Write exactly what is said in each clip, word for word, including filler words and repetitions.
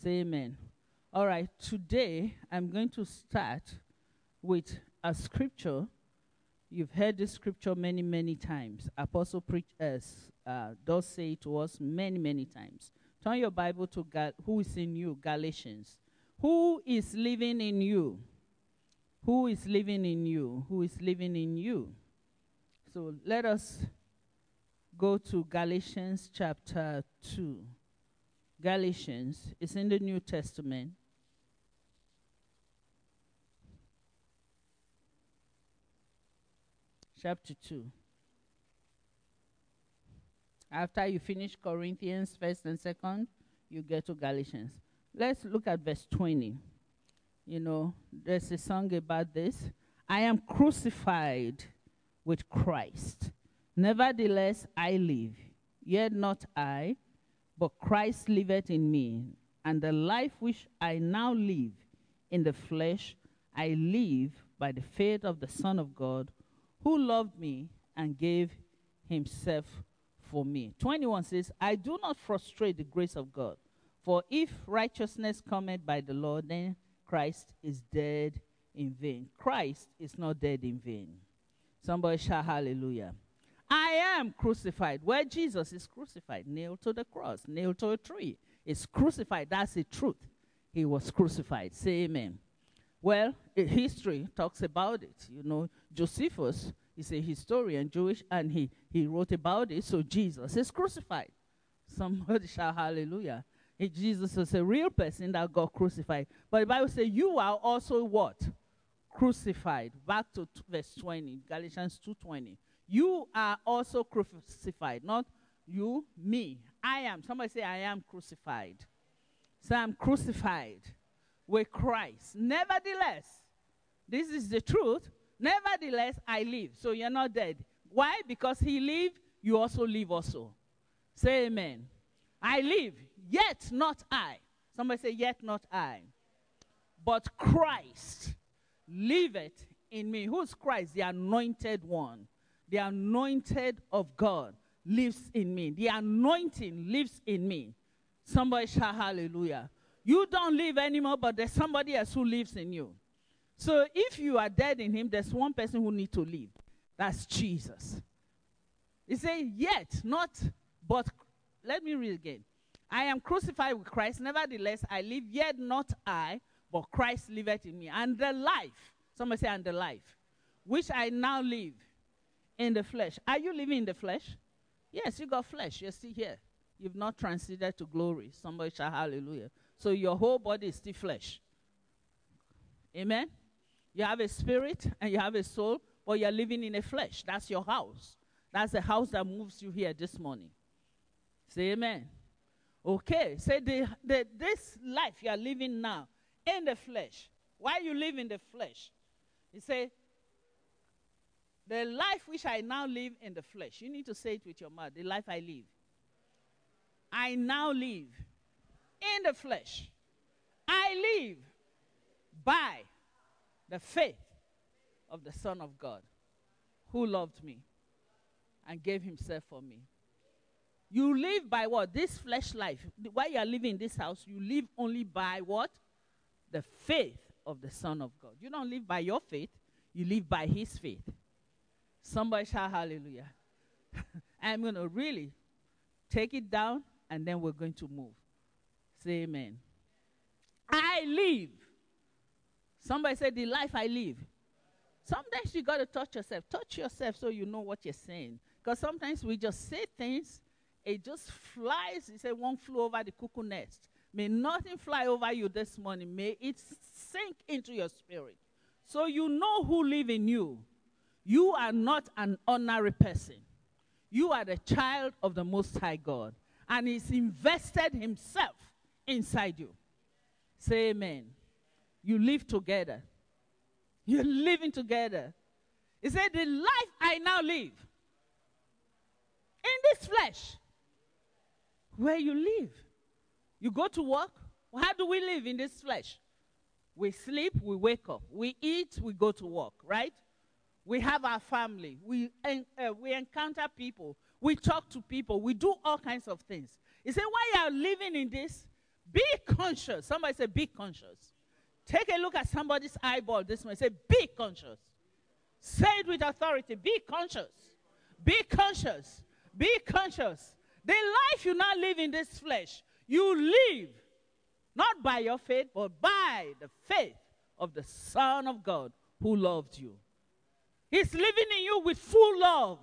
Say amen. All right, today I'm going to start with a scripture. You've heard this scripture many, many times. Apostle preach, uh, uh, does say it to us many, many times. Turn your Bible to Gal- who is in you, Galatians. Who is living in you? Who is living in you? Who is living in you? So let us go to Galatians chapter two. Galatians is in the New Testament. Chapter two. After you finish Corinthians, first and second, you get to Galatians. Let's look at verse twenty. You know, there's a song about this. I am crucified with Christ. Nevertheless, I live. Yet not I, but Christ liveth in me. And the life which I now live in the flesh, I live by the faith of the Son of God, who loved me and gave himself for me. twenty-one says, I do not frustrate the grace of God. For if righteousness cometh by the law, then Christ is dead in vain. Christ is not dead in vain. Somebody shout hallelujah. I am crucified. Where Jesus is crucified, nailed to the cross, nailed to a tree. Is crucified. That's the truth. He was crucified. Say amen. Well, history talks about it. You know, Josephus is a historian, Jewish, and he, he wrote about it. So Jesus is crucified. Somebody shout hallelujah. If Jesus was a real person that got crucified. But the Bible says you are also what? Crucified. Back to t- verse twenty, Galatians two twenty. You are also crucified. Not you, me. I am. Somebody say, I am crucified. So I'm crucified with Christ. Nevertheless, this is the truth. Nevertheless, I live. So you're not dead. Why? Because he lived, you also live also. Say amen. I live, yet not I. Somebody say, yet not I. But Christ liveth in me. Who's Christ? The anointed one. The anointed of God lives in me. The anointing lives in me. Somebody shout hallelujah. You don't live anymore, but there's somebody else who lives in you. So if you are dead in him, there's one person who needs to live. That's Jesus. He says, yet, not, but. Let me read again. I am crucified with Christ. Nevertheless, I live, yet not I, but Christ liveth in me. And the life, somebody say, and the life, which I now live in the flesh. Are you living in the flesh? Yes, you got flesh. You're still here. You've not transited to glory. Somebody shout hallelujah. So your whole body is still flesh. Amen? You have a spirit and you have a soul, but you're living in a flesh. That's your house. That's the house that moves you here this morning. Say amen. Okay. Say the, the, this life you are living now in the flesh. Why you live in the flesh? He say, the life which I now live in the flesh. You need to say it with your mouth. The life I live. I now live in the flesh. I live by the faith of the Son of God who loved me and gave himself for me. You live by what? This flesh life. While you are living in this house, you live only by what? The faith of the Son of God. You don't live by your faith. You live by his faith. Somebody shout hallelujah. I'm going to really take it down, and then we're going to move. Say amen. I live. Somebody said, the life I live. Sometimes you got to touch yourself. Touch yourself so you know what you're saying. Because sometimes we just say things. It just flies. He said, one flew over the cuckoo nest. May nothing fly over you this morning. May it sink into your spirit. So you know who live in you. You are not an ordinary person. You are the child of the Most High God. And he's invested himself inside you. Say amen. You live together. You're living together. He said, the life I now live in this flesh. Where you live. You go to work. How do we live in this flesh? We sleep, we wake up. We eat, we go to work, right? We have our family. We, uh, we encounter people. We talk to people. We do all kinds of things. He said, while you are living in this, Be conscious. Somebody say, be conscious. Take a look at somebody's eyeball this way. Say, be conscious. Say it with authority. Be conscious. Be conscious. Be conscious. The life you now live in this flesh, you live not by your faith, but by the faith of the Son of God who loved you. He's living in you with full love.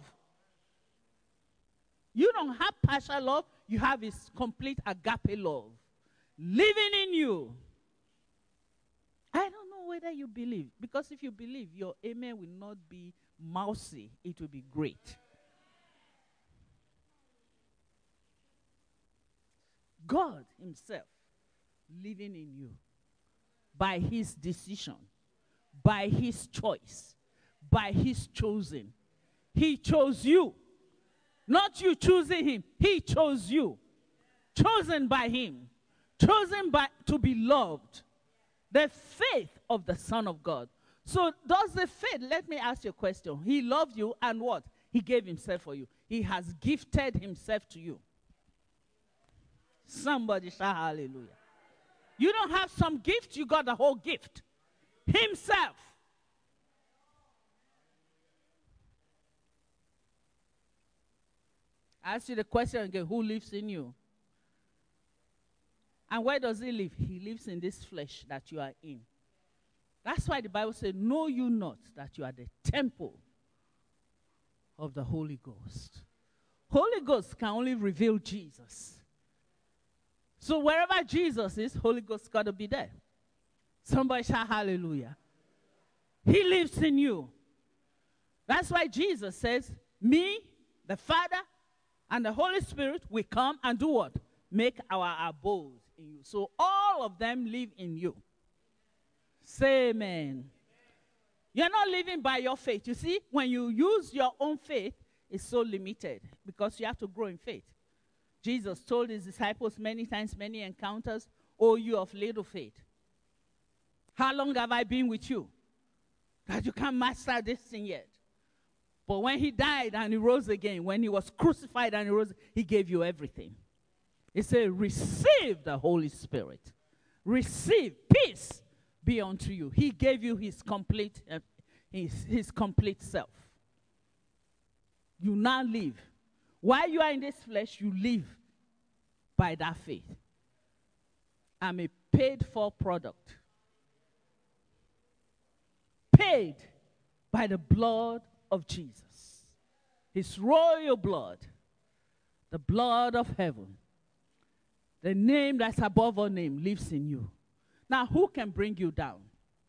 You don't have partial love. You have his complete agape love living in you. I don't know whether you believe, because if you believe, your amen will not be mousy. It will be great. God himself living in you by his decision, by his choice, by his choosing. He chose you. Not you choosing him. He chose you. Chosen by him. Chosen by to be loved. The faith of the Son of God. So does the faith, let me ask you a question. He loved you and what? He gave himself for you. He has gifted himself to you. Somebody shout hallelujah. You don't have some gift, you got the whole gift. Himself. I ask you the question again, who lives in you? And where does he live? He lives in this flesh that you are in. That's why the Bible says, know you not that you are the temple of the Holy Ghost. Holy Ghost can only reveal Jesus. So wherever Jesus is, Holy Ghost got to be there. Somebody shout hallelujah. He lives in you. That's why Jesus says, me, the Father, and the Holy Spirit will come and do what? Make our abode in you. So all of them live in you. Say amen. You're not living by your faith. You see, when you use your own faith, it's so limited because you have to grow in faith. Jesus told his disciples many times, many encounters, "O you of little faith, how long have I been with you that you can't master this thing yet?" But when he died and he rose again, when he was crucified and he rose, he gave you everything. He said, receive the Holy Spirit. Receive peace be unto you. He gave you his complete, uh, his, his complete self. You now live. While you are in this flesh, you live by that faith. I'm a paid-for product. Paid by the blood of Jesus. His royal blood. The blood of heaven. The name that's above all name lives in you. Now, who can bring you down?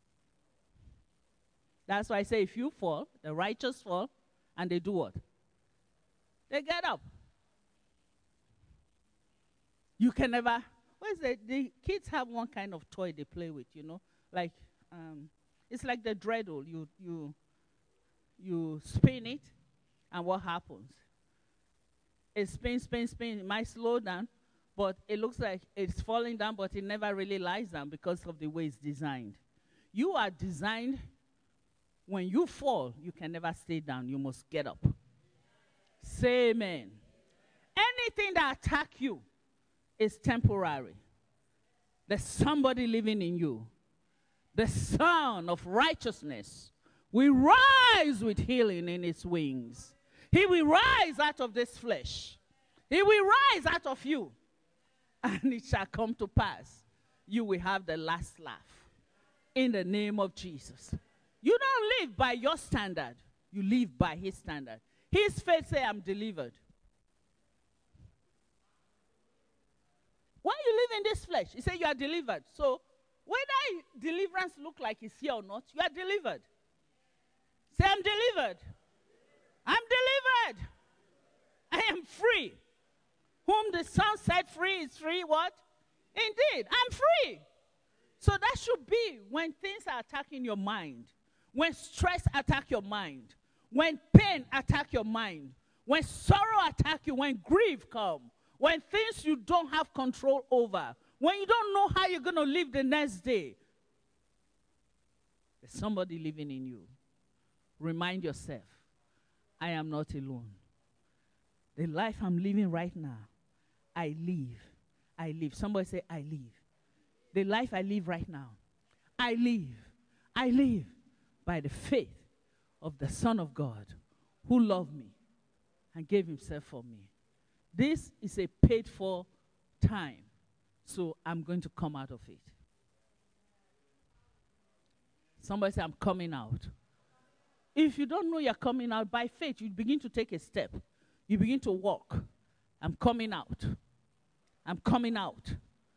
That's why I say if you fall, the righteous fall, and they do what? They get up. You can never, what is it? The kids have one kind of toy they play with, you know, like, um, it's like the dreidel. You, you, you spin it, and what happens? It spins, spins, spins. It might slow down, but it looks like it's falling down, but it never really lies down because of the way it's designed. You are designed, when you fall, you can never stay down. You must get up. Say amen. Anything that attacks you is temporary. There's somebody living in you. The Son of Righteousness will rise with healing in his wings. He will rise out of this flesh. He will rise out of you. And it shall come to pass. You will have the last laugh. In the name of Jesus. You don't live by your standard. You live by his standard. His faith say, I'm delivered. When you live in this flesh, he say you are delivered. So whether deliverance look like it's here or not, you are delivered. Say, I'm delivered. I'm delivered. I am free. Whom the Son set free is free what? Indeed, I'm free. So that should be when things are attacking your mind. When stress attack your mind. When pain attack your mind. When sorrow attack you. When grief come. When things you don't have control over. When you don't know how you're going to live the next day. There's somebody living in you. Remind yourself, I am not alone. The life I'm living right now, I live. I live. Somebody say, I live. The life I live right now. I live. I live by the faith of the Son of God who loved me and gave himself for me. This is a paid for time. So I'm going to come out of it. Somebody say, I'm coming out. If you don't know you're coming out, by faith, you begin to take a step. You begin to walk. I'm coming out. I'm coming out.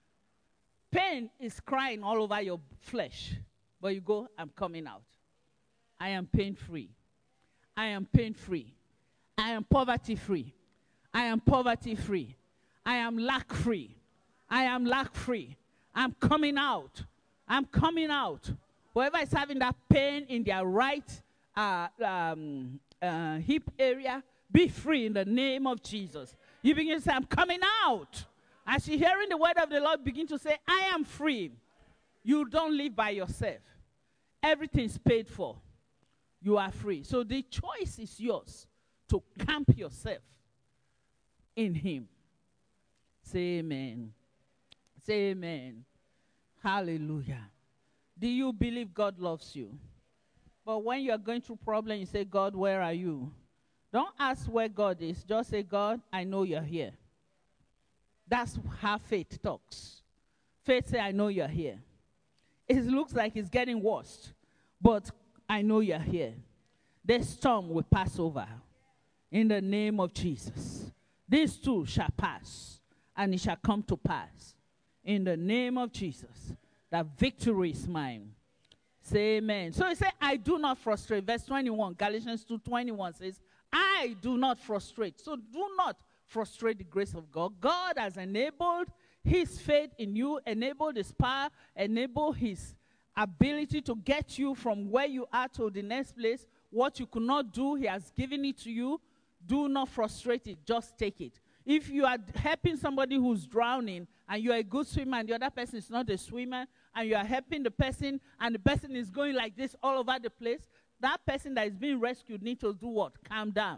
Pain is crying all over your flesh. But you go, I'm coming out. I am pain-free. I am pain-free. I am poverty-free. I am poverty-free. I am lack-free. I am lack-free. I'm coming out. I'm coming out. Whoever is having that pain in their right uh, um, uh, hip area, be free in the name of Jesus. You begin to say, I'm coming out. As you're hearing the word of the Lord, begin to say, I am free. You don't live by yourself. Everything's paid for. You are free. So the choice is yours to camp yourself in him. Say amen. Say amen. Hallelujah. Do you believe God loves you? But when you're going through problems, you say, God, where are you? Don't ask where God is. Just say, God, I know you're here. That's how faith talks. Faith says, I know you're here. It looks like it's getting worse, but I know you're here. This storm will pass over. In the name of Jesus. This too shall pass, and it shall come to pass. In the name of Jesus. That victory is mine. Say amen. So he said, I do not frustrate. Verse twenty-one, Galatians two twenty-one says, I do not frustrate. So do not frustrate the grace of God. God has enabled his faith in you, enabled his power, enabled his ability to get you from where you are to the next place. What you could not do, he has given it to you. Do not frustrate it. Just take it. If you are helping somebody who's drowning and you're a good swimmer and the other person is not a swimmer, and you are helping the person and the person is going like this all over the place, that person that is being rescued needs to do what? Calm down.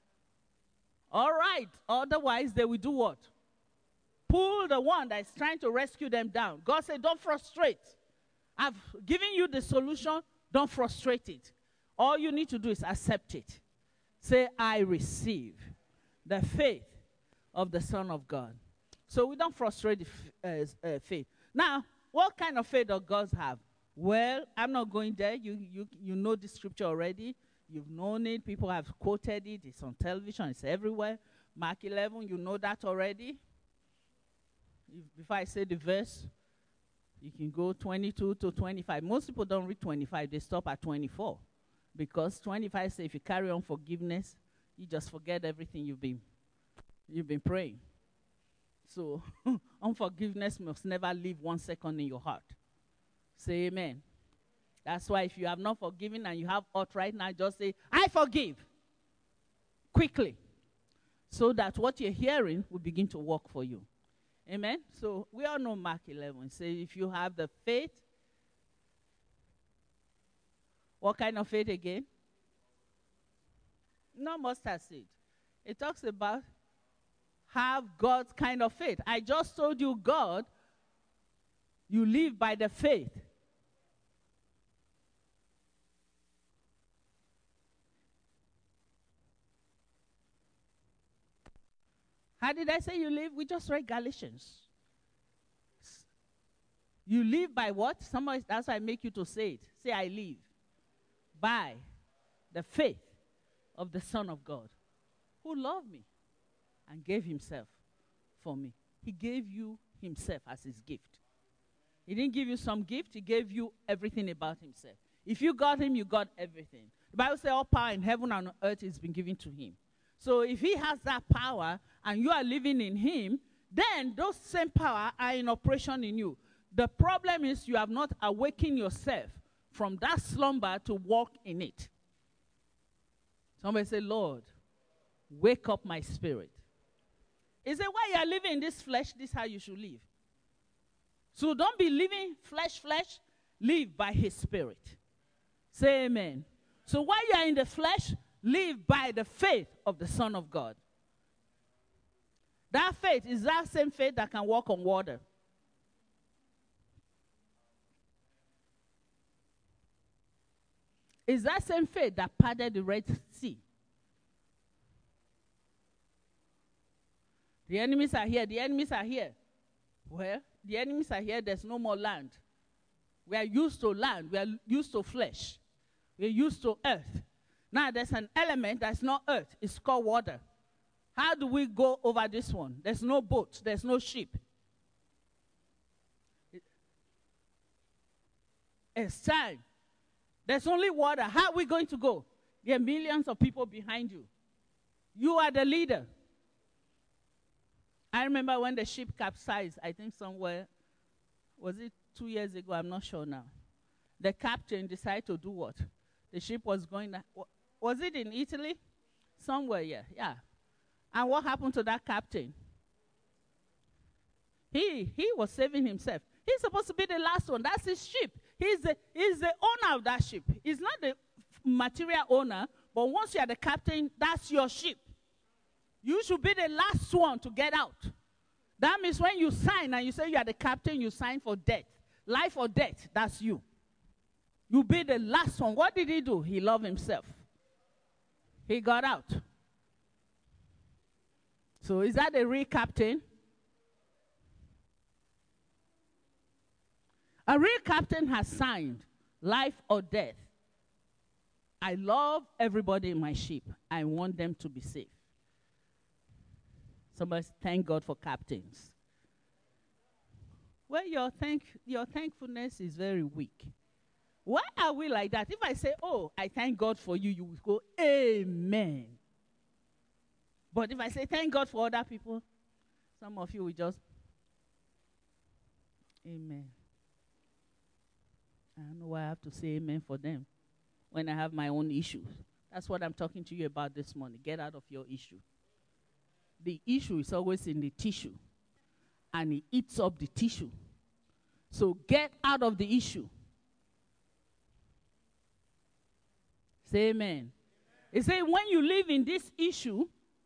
All right. Otherwise, they will do what? Pull the one that is trying to rescue them down. God said, don't frustrate. I've given you the solution. Don't frustrate it. All you need to do is accept it. Say, I receive the faith of the Son of God. So we don't frustrate the f- uh, uh, faith. Now, what kind of faith does God have? Well, I'm not going there. You, you, you know the scripture already. You've known it. People have quoted it. It's on television. It's everywhere. Mark eleven, you know that already. If, before I say the verse, you can go twenty-two to twenty-five. Most people don't read twenty-five. They stop at twenty-four. Because twenty-five says if you carry on forgiveness, you just forget everything you've been, you've been praying. So unforgiveness must never leave one second in your heart. Say amen. That's why if you have not forgiven and you have hurt right now, just say, I forgive. Quickly. So that what you're hearing will begin to work for you. Amen. So we all know Mark eleven. Say if you have the faith. What kind of faith again? No mustard seed. It talks about have God's kind of faith. I just told you God, you live by the faith. How did I say you live? We just read Galatians. You live by what? Somebody, that's why I make you to say it. Say, I live by the faith of the Son of God who loved me and gave himself for me. He gave you himself as his gift. He didn't give you some gift. He gave you everything about himself. If you got him, you got everything. The Bible says all power in heaven and on earth has been given to him. So if he has that power and you are living in him, then those same power are in operation in you. The problem is you have not awakened yourself from that slumber to walk in it. Somebody say, Lord, wake up my spirit. Is it why you are living in this flesh, this is how you should live. So don't be living flesh, flesh. Live by his spirit. Say amen. So while you are in the flesh, live by the faith of the Son of God. That faith is that same faith that can walk on water. It's that same faith that parted the Red Sea. The enemies are here. The enemies are here. Well, the enemies are here. There's no more land. We are used to land. We are used to flesh. We are used to earth. Now there's an element that's not earth. It's called water. How do we go over this one? There's no boat. There's no ship. It's time. There's only water. How are we going to go? There are millions of people behind you. You are the leader. I remember when the ship capsized, I think somewhere, was it two years ago? I'm not sure now. The captain decided to do what? The ship was going, was it in Italy? Somewhere, yeah, yeah. And what happened to that captain? He, he was saving himself. He's supposed to be the last one. That's his ship. He's the, he's the owner of that ship. He's not the material owner, but once you are the captain, that's your ship. You should be the last one to get out. That means when you sign and you say you are the captain, you sign for death. Life or death, that's you. You be the last one. What did he do? He loved himself. He got out. So is that the real captain? A real captain has signed life or death. I love everybody in my ship. I want them to be safe. Somebody thank God for captains. Well, your thank your thankfulness is very weak. Why are we like that? If I say, oh, I thank God for you, you will go, amen. But if I say thank God for other people, some of you will just, amen. I don't know why I have to say amen for them when I have my own issues. That's what I'm talking to you about this morning. Get out of your issue. The issue is always in the tissue, and it eats up the tissue. So get out of the issue. Say amen. It says when you live in this issue,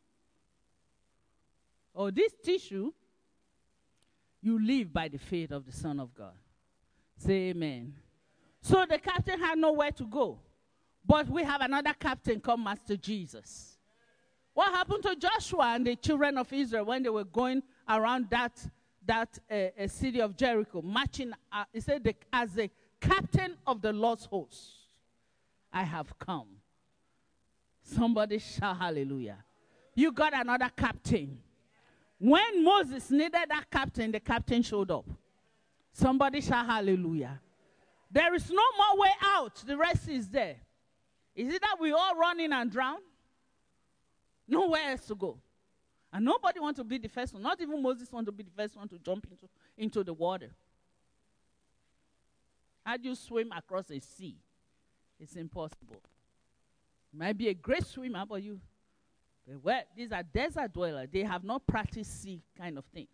or this tissue, you live by the faith of the Son of God. Say amen. So the captain had nowhere to go. But we have another captain called Master Jesus. What happened to Joshua and the children of Israel when they were going around that, that uh, uh, city of Jericho, marching, uh, he said, the, as the captain of the Lord's host, I have come. Somebody shout hallelujah. You got another captain. When Moses needed that captain, the captain showed up. Somebody shout hallelujah. There is no more way out. The rest is there. Is it that we all run in and drown? Nowhere else to go. And nobody wants to be the first one. Not even Moses wants to be the first one to jump into, into the water. How do you swim across a sea? It's impossible. You might be a great swimmer, but you, but well, these are desert dwellers. They have not practiced sea kind of thing.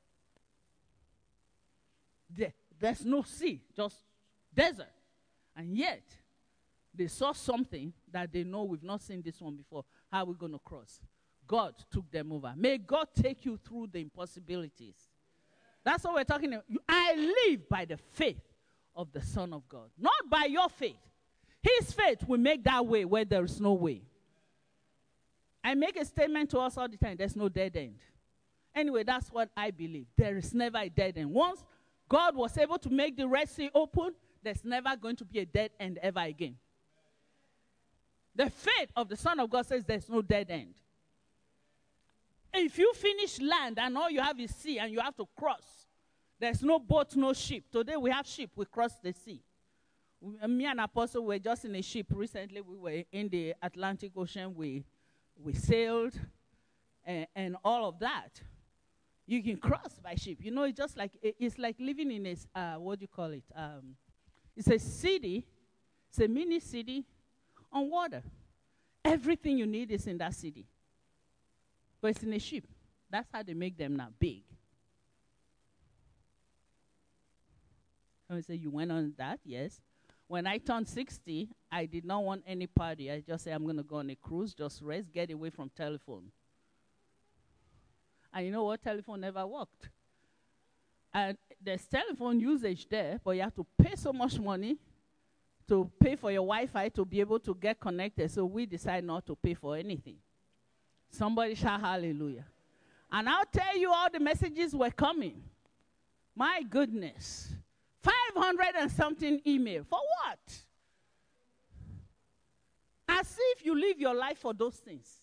There, there's no sea, just desert. And yet, they saw something that they know we've not seen this one before. How are we going to cross? God took them over. May God take you through the impossibilities. That's what we're talking about. I live by the faith of the Son of God, not by your faith. His faith will make that way where there is no way. I make a statement to us all the time, there's no dead end. Anyway, that's what I believe. There is never a dead end. Once God was able to make the Red Sea open, there's never going to be a dead end ever again. The faith of the Son of God says there's no dead end. If you finish land and all you have is sea and you have to cross, there's no boat, no ship. Today we have ship, we cross the sea. We, me and Apostle were just in a ship recently. We were in the Atlantic Ocean. We, we sailed and, and all of that. You can cross by ship. You know, it's just like, it's like living in a, uh, what do you call it? Um, it's a city, it's a mini city on water. Everything you need is in that city. But it's in a ship. That's how they make them now, big. I say, you went on that? Yes. When I turned sixty, I did not want any party. I just said, I'm going to go on a cruise, just rest, get away from telephone. And you know what? Telephone never worked. And there's telephone usage there, but you have to pay so much money to pay for your Wi-Fi to be able to get connected. So we decide not to pay for anything. Somebody shout hallelujah. And I'll tell you, all the messages were coming. My goodness. five hundred and something email. For what? As if you live your life for those things.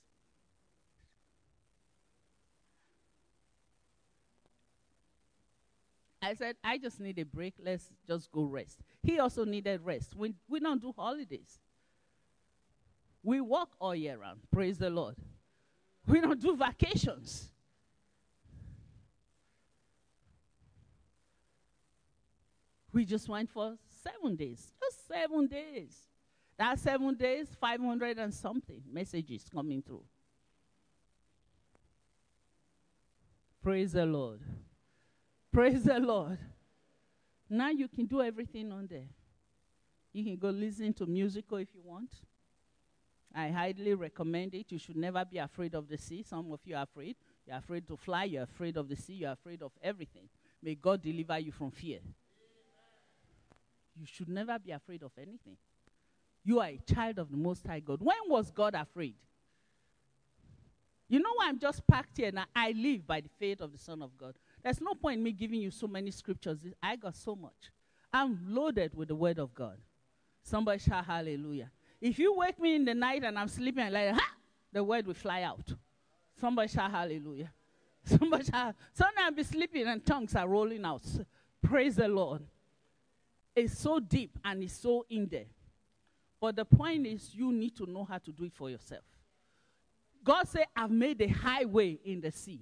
I said, I just need a break. Let's just go rest. He also needed rest. We, we don't do holidays. We work all year round. Praise the Lord. We don't do vacations. We just went for seven days. Just seven days. That seven days, five hundred and something messages coming through. Praise the Lord. Praise the Lord. Now you can do everything on there. You can go listen to musical if you want. I highly recommend it. You should never be afraid of the sea. Some of you are afraid. You're afraid to fly. You're afraid of the sea. You're afraid of everything. May God deliver you from fear. You should never be afraid of anything. You are a child of the Most High God. When was God afraid? You know why I'm just packed here now? I live by the faith of the Son of God. There's no point in me giving you so many scriptures. I got so much. I'm loaded with the word of God. Somebody shout hallelujah. If you wake me in the night and I'm sleeping, like, ha! The word will fly out. Somebody shout hallelujah. Somebody shout. Sometimes I'll be sleeping and tongues are rolling out. Praise the Lord. It's so deep and it's so in there. But the point is, you need to know how to do it for yourself. God said, I've made a highway in the sea.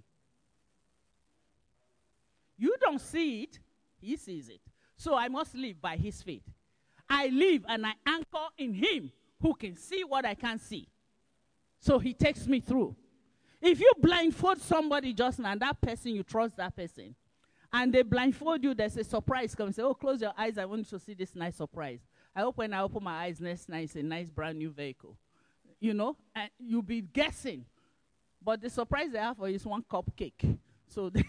You don't see it, he sees it. So I must live by his faith. I live and I anchor in him who can see what I can't see. So he takes me through. If you blindfold somebody just now, that person, you trust that person, and they blindfold you, there's a surprise coming. Say, oh, close your eyes, I want you to see this nice surprise. I hope when I open my eyes next night, it's a nice brand new vehicle. You know, and you'll be guessing. But the surprise they have for you is one cupcake. So they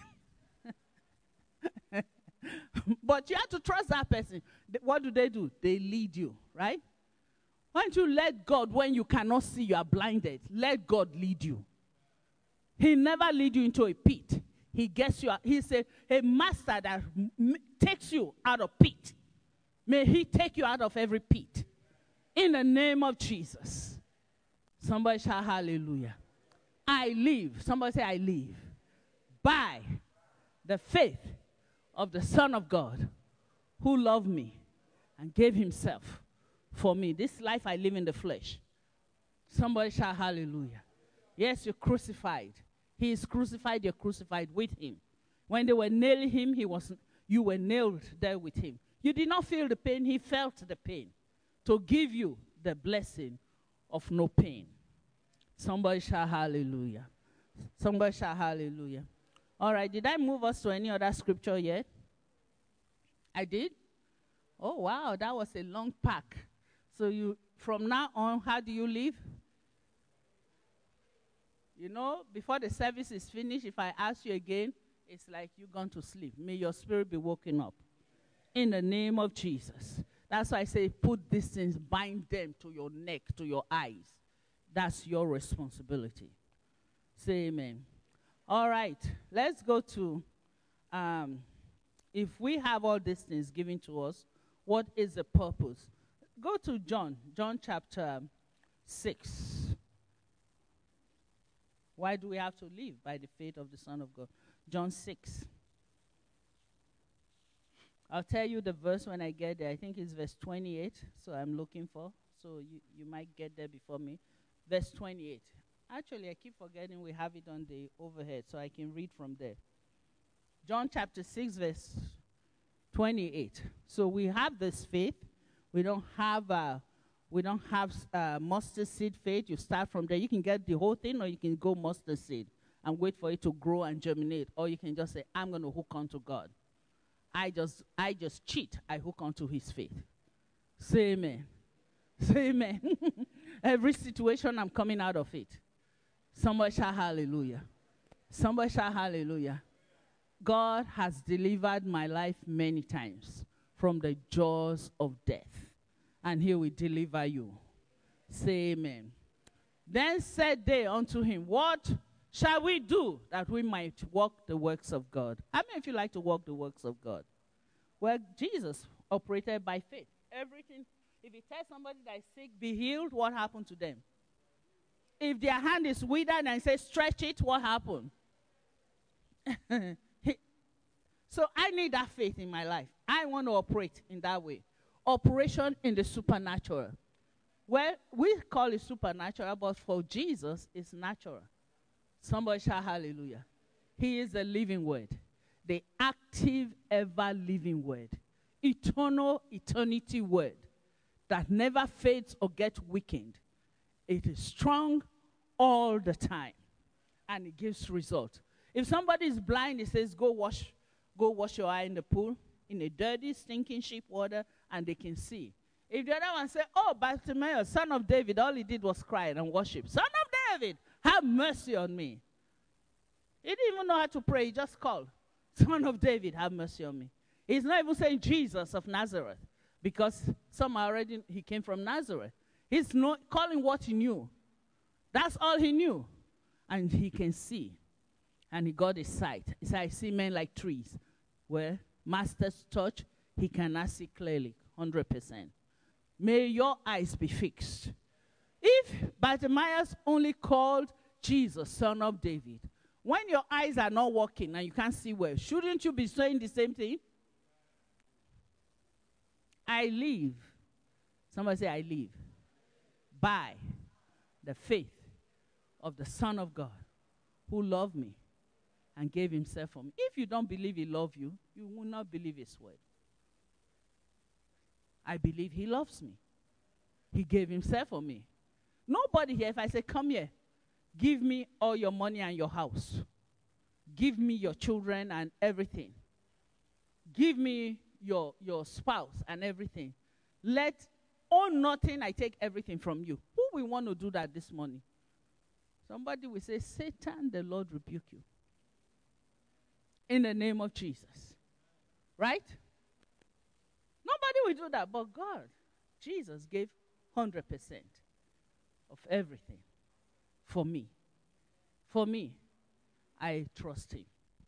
but you have to trust that person. What do they do? They lead you, right? Why don't you let God, when you cannot see, you are blinded, let God lead you. He never lead you into a pit. He gets you out. He's a, a master that m- takes you out of pit. May he take you out of every pit. In the name of Jesus. Somebody shout hallelujah. I live. Somebody say I live. By the faith of the Son of God who loved me and gave himself for me. This life I live in the flesh. Somebody shout hallelujah. Yes, you're crucified. He is crucified, you're crucified with him. When they were nailing him, he was, you were nailed there with him. You did not feel the pain, he felt the pain to give you the blessing of no pain. Somebody shout hallelujah. Somebody shout hallelujah. All right, did I move us to any other scripture yet? I did? Oh, wow, that was a long pack. So you, from now on, how do you live? You know, before the service is finished, if I ask you again, it's like you're going to sleep. May your spirit be woken up. In the name of Jesus. That's why I say put these things, bind them to your neck, to your eyes. That's your responsibility. Say amen. All right, let's go to, um, if we have all these things given to us, what is the purpose? Go to John, John chapter six. Why do we have to live? By the faith of the Son of God. John six. I'll tell you the verse when I get there. I think it's verse twenty-eight, so I'm looking for. So you, you might get there before me. Verse twenty-eight. Actually, I keep forgetting we have it on the overhead, so I can read from there. John chapter six, verse twenty-eight. So we have this faith. We don't have uh, we don't have uh, mustard seed faith. You start from there. You can get the whole thing, or you can go mustard seed and wait for it to grow and germinate. Or you can just say, I'm going to hook onto God. I just I just cheat. I hook onto his faith. Say amen. Say amen. Every situation, I'm coming out of it. Somebody shout hallelujah. Somebody shout hallelujah. God has delivered my life many times from the jaws of death, and he will deliver you. Say amen. Then said they unto him, what shall we do that we might walk the works of God? How many of you like to walk the works of God? Well, Jesus operated by faith. Everything, if you tell somebody that is sick, be healed, what happened to them? If their hand is withered and say, stretch it, what happened? So I need that faith in my life. I want to operate in that way. Operation in the supernatural. Well, we call it supernatural, but for Jesus, it's natural. Somebody shout hallelujah. He is the living word. The active, ever-living word. Eternal, eternity word that never fades or gets weakened. It is strong all the time, and it gives result. If somebody is blind, he says, go wash, go wash your eye in the pool, in a dirty, stinking sheep water, and they can see. If the other one says, oh, Bartimaeus, son of David, all he did was cry and worship. Son of David, have mercy on me. He didn't even know how to pray. He just called, Son of David, have mercy on me. He's not even saying Jesus of Nazareth, because some already, he came from Nazareth. He's not calling what he knew. That's all he knew. And he can see. And he got his sight. He said, I see men like trees. Well, master's touch, he cannot see clearly, one hundred percent. May your eyes be fixed. If Bartimaeus only called Jesus, son of David, when your eyes are not working and you can't see well, shouldn't you be saying the same thing? I live. Somebody say, I live. By the faith of the Son of God who loved me and gave himself for me. If you don't believe he loved you, you will not believe his word. I believe he loves me. He gave himself for me. Nobody here, if I say, come here, give me all your money and your house. Give me your children and everything. Give me your, your spouse and everything. Let own nothing, I take everything from you. Who will want to do that this morning? Somebody will say, Satan, the Lord rebuke you. In the name of Jesus. Right? Nobody will do that, but God. Jesus gave one hundred percent of everything for me. For me, I trust him.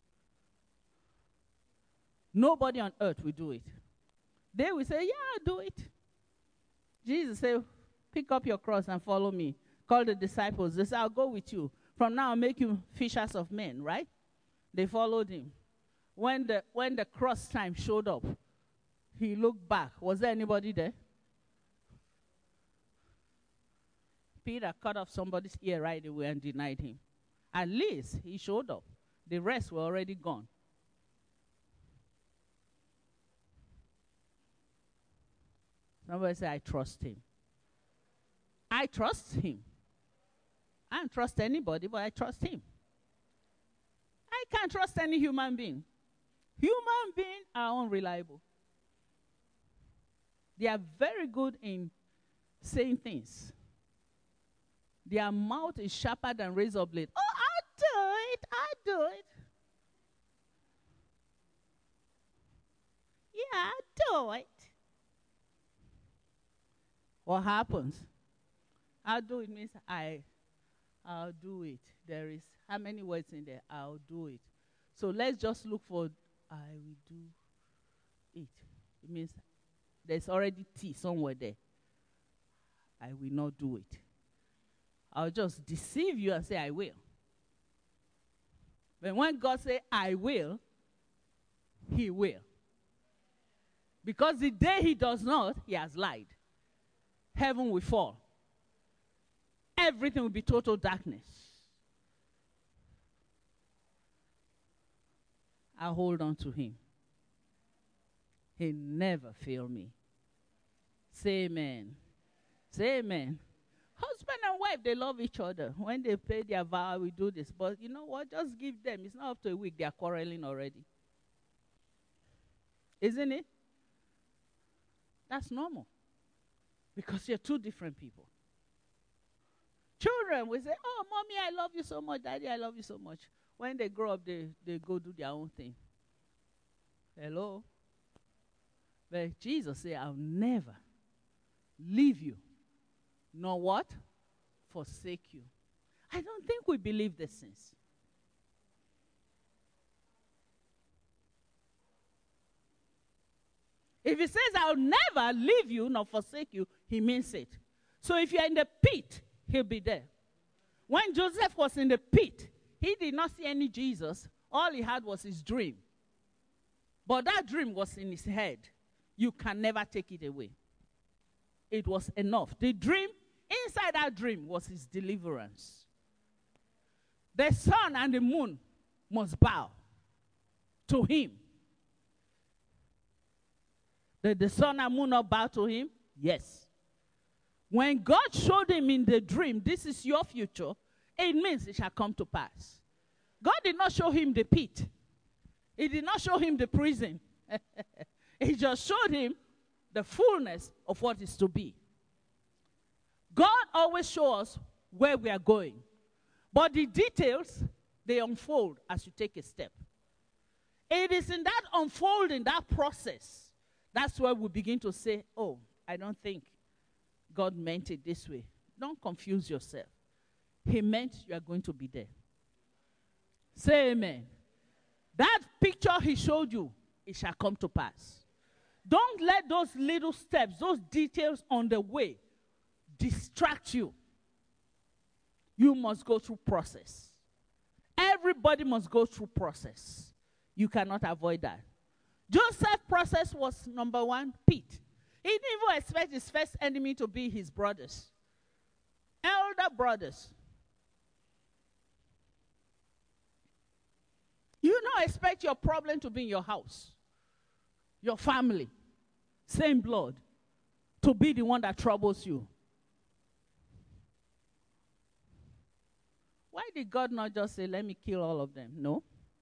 Nobody on earth will do it. They will say, yeah, do it. Jesus said, pick up your cross and follow me. Call the disciples. They said, I'll go with you. From now, I'll make you fishers of men, right? They followed him. When the, when the cross time showed up, he looked back. Was there anybody there? Peter cut off somebody's ear right away and denied him. At least he showed up. The rest were already gone. Somebody say, I trust him. I trust him. I don't trust anybody, but I trust him. I can't trust any human being. Human beings are unreliable. They are very good in saying things. Their mouth is sharper than razor blade. Oh, I'll do it. I'll do it. Yeah, I'll do it. What happens? I'll do it means I, I'll do it. There is, how many words in there? I'll do it. So let's just look for, I will do it. It means there's already T somewhere there. I will not do it. I'll just deceive you and say, I will. But when God says, I will, he will. Because the day he does not, he has lied. Heaven will fall. Everything will be total darkness. I hold on to him. He never failed me. Say amen. Say amen. Husband and wife, they love each other. When they pay their vow, we do this. But you know what? Just give them. It's not up to a week. They are quarreling already. Isn't it? That's normal. Because you're two different people. Children will say, oh, mommy, I love you so much. Daddy, I love you so much. When they grow up, they, they go do their own thing. Hello? But Jesus said, I'll never leave you, nor what? Forsake you. I don't think we believe these things. If he says, I'll never leave you nor forsake you, he means it. So if you're in the pit, he'll be there. When Joseph was in the pit, he did not see any Jesus. All he had was his dream. But that dream was in his head. You can never take it away. It was enough. The dream, inside that dream, was his deliverance. The sun and the moon must bow to him. Did the sun and moon not bow to him? Yes. When God showed him in the dream, this is your future, it means it shall come to pass. God did not show him the pit. He did not show him the prison. He just showed him the fullness of what is to be. God always shows us where we are going. But the details, they unfold as you take a step. It is in that unfolding, that process, that's where we begin to say, oh, I don't think God meant it this way. Don't confuse yourself. He meant you are going to be there. Say amen. That picture he showed you, it shall come to pass. Don't let those little steps, those details on the way, distract you. You must go through process. Everybody must go through process. You cannot avoid that. Joseph's process was, number one, pit. He didn't even expect his first enemy to be his brothers. Elder brothers. You don't expect your problem to be in your house, your family, same blood, to be the one that troubles you. Why did God not just say, let me kill all of them? No.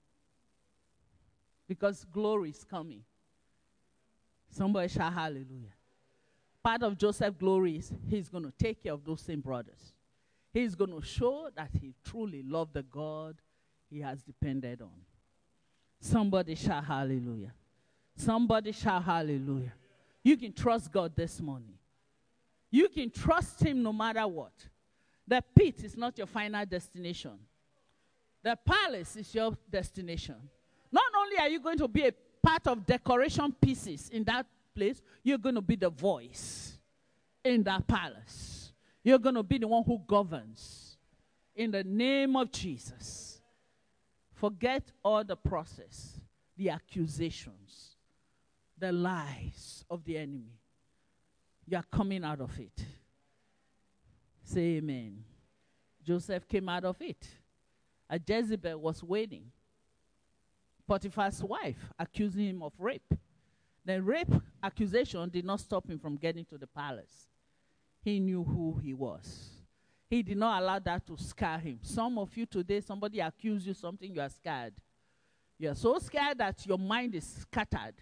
Because glory is coming. Somebody shout hallelujah. Part of Joseph's glory is he's going to take care of those same brothers. He's going to show that he truly loved the God he has depended on. Somebody shout hallelujah. Somebody shout hallelujah. You can trust God this morning. You can trust him no matter what. The pit is not your final destination. The palace is your destination. Not only are you going to be a part of decoration pieces in that place, you're going to be the voice in that palace. You're going to be the one who governs. In the name of Jesus. Forget all the process, the accusations, the lies of the enemy. You are coming out of it. Say amen. Joseph came out of it. A Jezebel was waiting. Potiphar's wife accusing him of rape. The rape accusation did not stop him from getting to the palace. He knew who he was. He did not allow that to scare him. Some of you today, somebody accused you something, you are scared. You are so scared that your mind is scattered.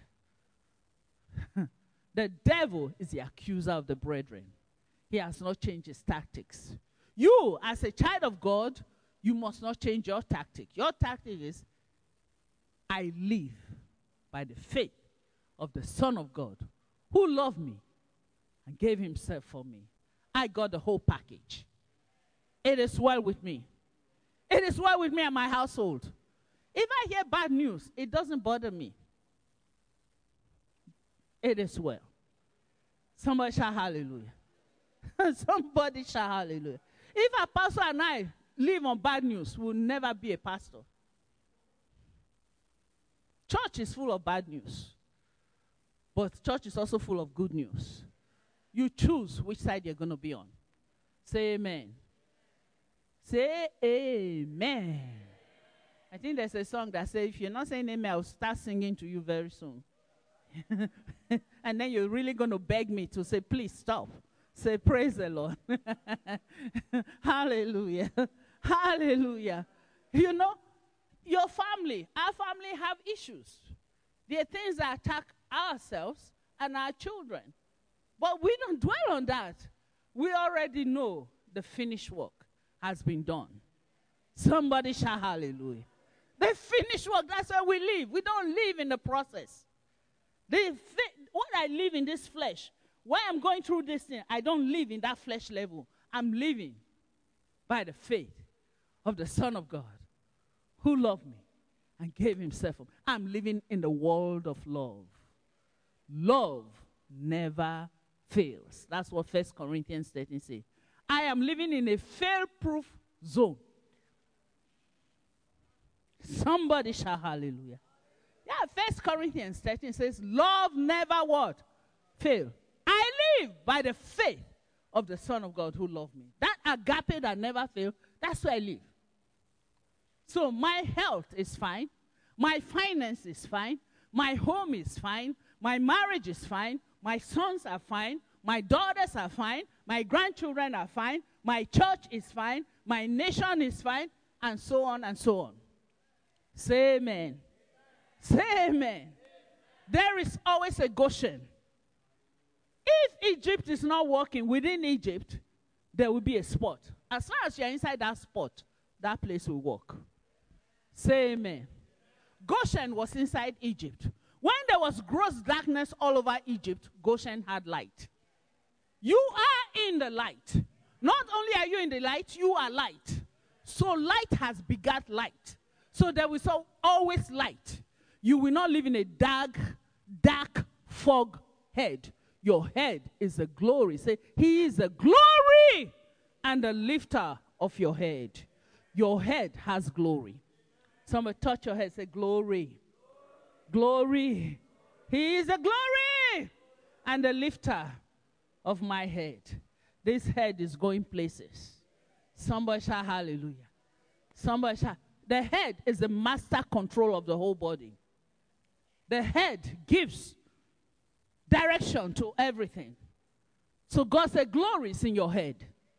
The devil is the accuser of the brethren. He has not changed his tactics. You, as a child of God, you must not change your tactic. Your tactic is, I live by the faith of the Son of God who loved me and gave himself for me. I got the whole package. It is well with me. It is well with me and my household. If I hear bad news, it doesn't bother me. It is well. Somebody shout hallelujah. Somebody shout hallelujah. If a pastor and I live on bad news, we'll never be a pastor. Church is full of bad news. But church is also full of good news. You choose which side you're going to be on. Say amen. Say amen. I think there's a song that says, if you're not saying amen, I'll start singing to you very soon. And then you're really going to beg me to say, please stop. Say, praise the Lord. Hallelujah. Hallelujah. You know, your family, our family have issues. There are things that attack ourselves and our children. But we don't dwell on that. We already know the finished work has been done. Somebody shout hallelujah. The finished work, that's where we live. We don't live in the process. The fi- what I live in this flesh, why I'm going through this thing, I don't live in that flesh level. I'm living by the faith of the Son of God who loved me and gave himself up. I'm living in the world of love. Love never fails. That's what First Corinthians thirteen says. I am living in a fail-proof zone. Somebody shout hallelujah. Yeah, First Corinthians thirteen says, love never what? Fail. I live by the faith of the Son of God who loved me. That agape that never fails, that's where I live. So my health is fine. My finance is fine. My home is fine. My marriage is fine. My sons are fine. My daughters are fine. My grandchildren are fine. My church is fine. My nation is fine. And so on and so on. Say amen. Say amen. There is always a Goshen. If Egypt is not working within Egypt, there will be a spot. As far as you're inside that spot, that place will work. Say amen. Goshen was inside Egypt. When there was gross darkness all over Egypt, Goshen had light. You are in the light. Not only are you in the light, you are light. So light has begat light. So there is always light. You will not live in a dark, dark fog head. Your head is the glory. Say, he is the glory and the lifter of your head. Your head has glory. Somebody touch your head, say, glory. Glory. He is the glory and the lifter of my head. This head is going places. Somebody shout hallelujah. Somebody shout. The head is the master control of the whole body. The head gives direction to everything. So God said, glory is in your head.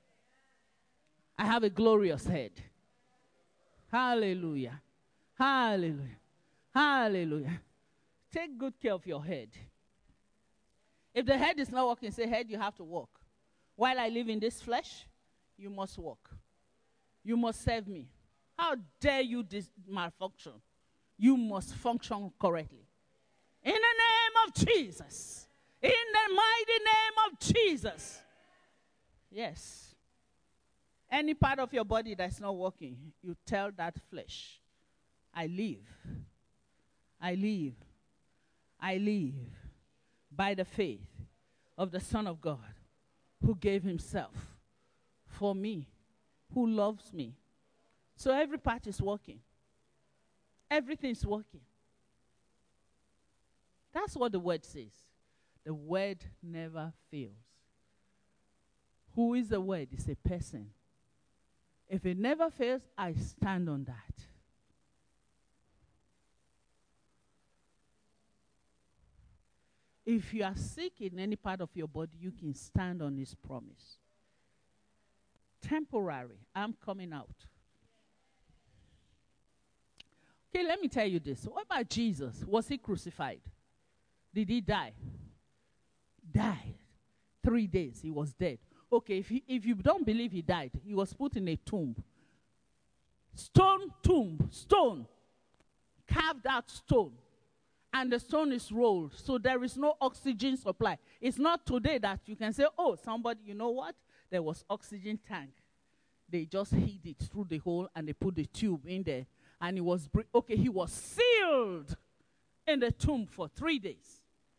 I have a glorious head. Hallelujah. Hallelujah. Hallelujah. Take good care of your head. If the head is not working, say, head, you have to walk. While I live in this flesh, you must walk. You must serve me. How dare you dis- malfunction? You must function correctly. In the name of Jesus. In the mighty name of Jesus. Yes. Any part of your body that's not working, you tell that flesh, I live. I live. I live by the faith of the Son of God who gave himself for me, who loves me. So every part is working. Everything's working. That's what the word says. The word never fails. Who is the word? It's a person. If it never fails, I stand on that. If you are sick in any part of your body, you can stand on his promise. Temporary. I'm coming out. Okay, let me tell you this. What about Jesus? Was he crucified? Did he die? Died. Three days, he was dead. Okay, if, he, if you don't believe he died, he was put in a tomb. Stone tomb, stone. Carved out stone. And the stone is rolled, so there is no oxygen supply. It's not today that you can say, oh, somebody, you know what? There was oxygen tank. They just hid it through the hole and they put the tube in there. And he was, okay, he was sealed in the tomb for three days.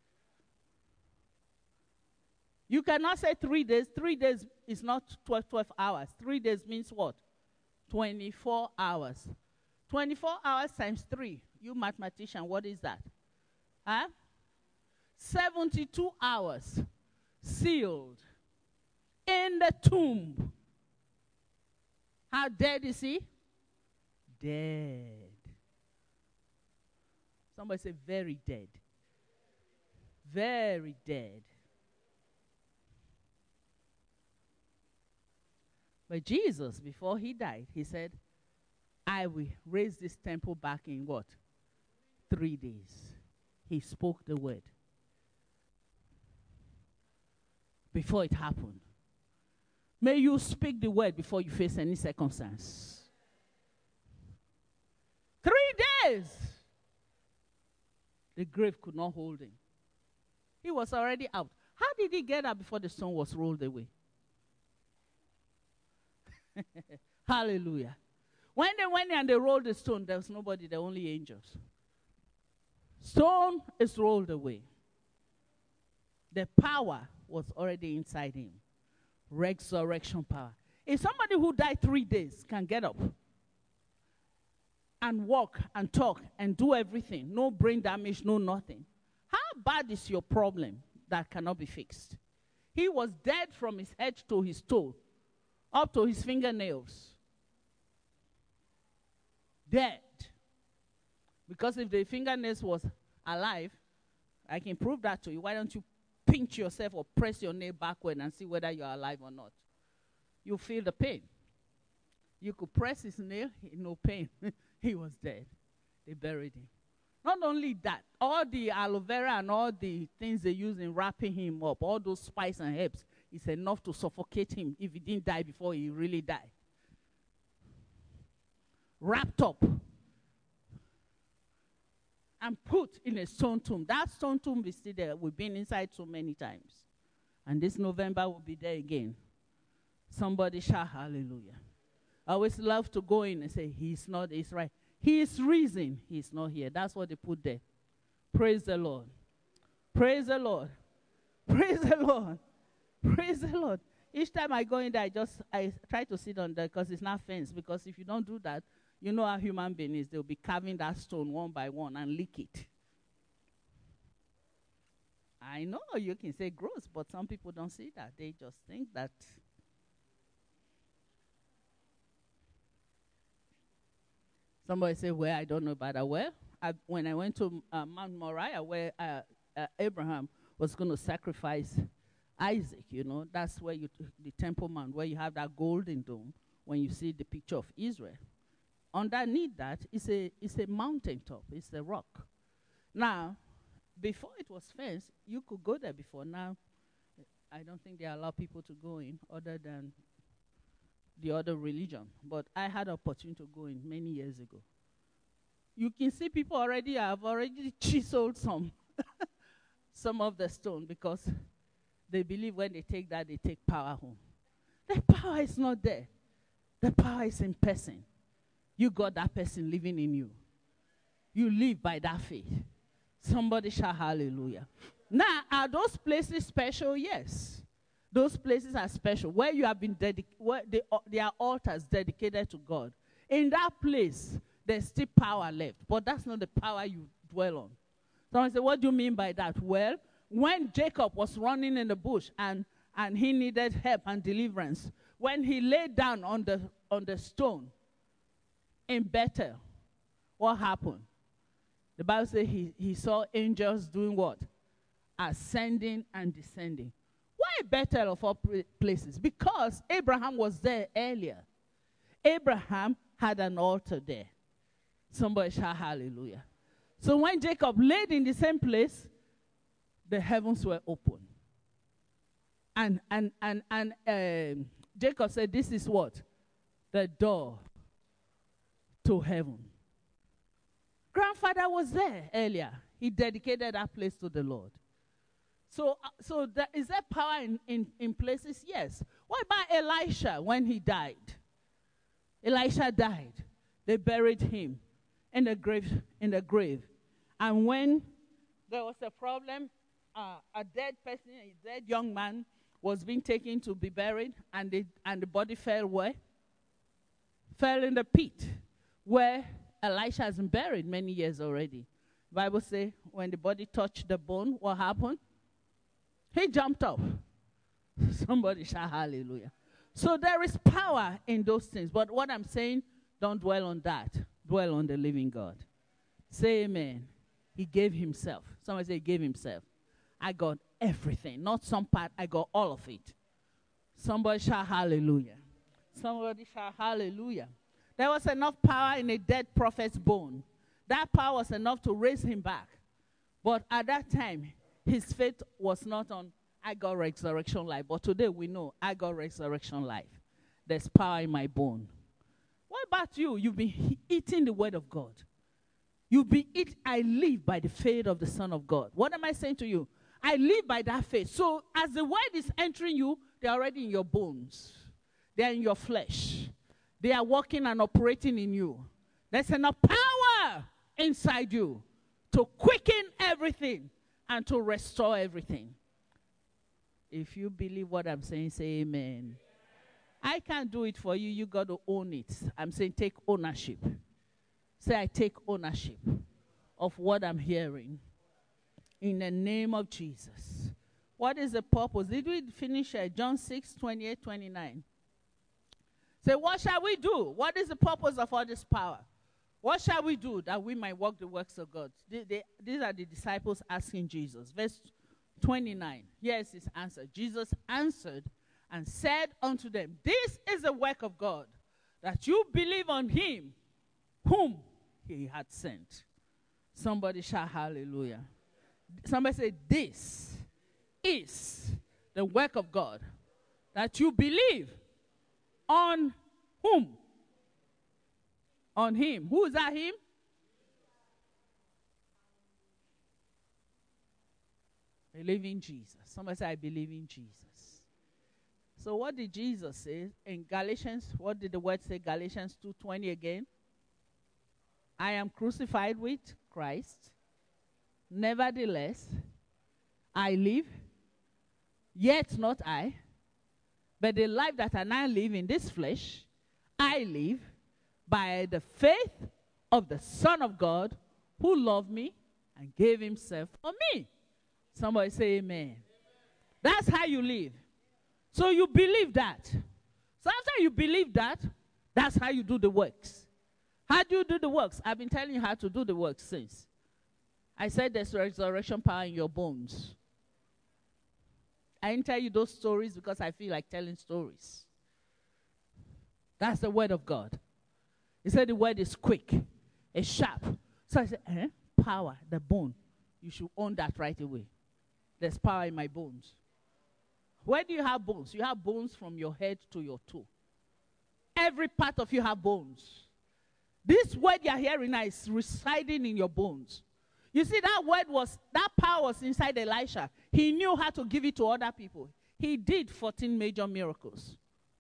You cannot say three days. Three days is not twelve, twelve hours. Three days means what? twenty-four hours. twenty-four hours times three. You mathematician, what is that? Huh? seventy-two hours sealed in the tomb. How dead is he? Dead. Somebody say very dead. Very dead. But Jesus, before he died, he said, I will raise this temple back in what? Three days. He spoke the word. Before it happened. May you speak the word before you face any circumstance. Three days. The grave could not hold him. He was already out. How did he get out before the stone was rolled away? Hallelujah. When they went and they rolled the stone, there was nobody, there were only angels. Stone is rolled away. The power was already inside him. Resurrection power. If somebody who died three days can get up and walk and talk and do everything, no brain damage, no nothing, how bad is your problem that cannot be fixed? He was dead from his head to his toe, up to his fingernails. Dead. Because if the fingernails was alive, I can prove that to you. Why don't you pinch yourself or press your nail backward and see whether you're alive or not? You feel the pain. You could press his nail, no pain. He was dead. They buried him. Not only that, all the aloe vera and all the things they use in wrapping him up, all those spice and herbs, is enough to suffocate him if he didn't die before he really died. Wrapped up and put in a stone tomb. That stone tomb is still there. We've been inside so many times. And this November will be there again. Somebody shout hallelujah. I always love to go in and say, he's not, he's right. He is risen. He's not here. That's what they put there. Praise the Lord. Praise the Lord. Praise the Lord. Praise the Lord. Each time I go in there, I just, I try to sit on there because it's not fenced. Because if you don't do that, you know how human being is. They'll be carving that stone one by one and lick it. I know you can say gross, but some people don't see that. They just think that. Somebody say, well, I don't know about that. Well, I, when I went to uh, Mount Moriah, where uh, uh, Abraham was going to sacrifice Isaac, you know, that's where you, t- the Temple Mount, where you have that golden dome, when you see the picture of Israel. Underneath that is a, it's a mountaintop. It's a rock. Now, before it was fenced, you could go there before. Now, I don't think they allow people to go in other than the other religion. But I had opportunity to go in many years ago. You can see people already have already chiseled some, some of the stone because they believe when they take that, they take power home. The power is not there. The power is in person. You got that person living in you. You live by that faith. Somebody shout hallelujah. Now, are those places special? Yes. Those places are special. Where you have been dedicated, where they, uh, they are altars dedicated to God. In that place, there's still power left. But that's not the power you dwell on. Someone say, what do you mean by that? Well, when Jacob was running in the bush and, and he needed help and deliverance, when he lay down on the, on the stone in Bethel, what happened? The Bible says he, he saw angels doing what? Ascending and descending. Why Bethel of all places? Because Abraham was there earlier. Abraham had an altar there. Somebody shout hallelujah. So when Jacob laid in the same place, the heavens were open. And and and and um, Jacob said, this is what? The door to heaven. Grandfather was there earlier. He dedicated that place to the Lord. So, uh, so there, is there power in, in, in places? Yes. What about Elisha when he died? Elisha died. They buried him in the grave. In the grave. And when there was a problem, uh, a dead person, a dead young man, was being taken to be buried, and the and the body fell where? Fell in the pit, where Elisha has been buried many years already. The Bible says when the body touched the bone, what happened? He jumped up. Somebody shout hallelujah. So there is power in those things. But what I'm saying, don't dwell on that. Dwell on the living God. Say amen. He gave himself. Somebody say he gave himself. I got everything. Not some part. I got all of it. Somebody shout hallelujah. Somebody shout hallelujah. There was enough power in a dead prophet's bone. That power was enough to raise him back. But at that time, his faith was not on, I got resurrection life. But today we know, I got resurrection life. There's power in my bone. What about you? You've been he- eating the word of God. You be it. I live by the faith of the Son of God. What am I saying to you? I live by that faith. So as the word is entering you, they're already in your bones. They're in your flesh. They are working and operating in you. There's enough power inside you to quicken everything and to restore everything. If you believe what I'm saying, say amen. I can't do it for you. You got to own it. I'm saying take ownership. Say, I take ownership of what I'm hearing. In the name of Jesus. What is the purpose? Did we finish uh, John six, twenty-eight, twenty-nine? Say, what shall we do? What is the purpose of all this power? What shall we do that we might work the works of God? They, they, these are the disciples asking Jesus. Verse twenty-nine. Here's his answer. Jesus answered and said unto them, this is the work of God, that you believe on him whom he had sent. Somebody shout hallelujah. Somebody say, this is the work of God, that you believe on whom? On him. Who is that him? Believe in Jesus. Somebody say, I believe in Jesus. So what did Jesus say in Galatians? What did the word say? Galatians two twenty again. I am crucified with Christ. Nevertheless, I live, yet not I, but the life that I now live in this flesh, I live by the faith of the Son of God who loved me and gave himself for me. Somebody say amen. That's how you live. So you believe that. So after you believe that, that's how you do the works. How do you do the works? I've been telling you how to do the works since. I said there's resurrection power in your bones. I didn't tell you those stories because I feel like telling stories. That's the word of God. He said the word is quick, it's sharp. So I said, eh? Power, the bone. You should own that right away. There's power in my bones. Where do you have bones? You have bones from your head to your toe. Every part of you have bones. This word you're hearing now is residing in your bones. You see, that word was, that power was inside Elisha. He knew how to give it to other people. He did fourteen major miracles.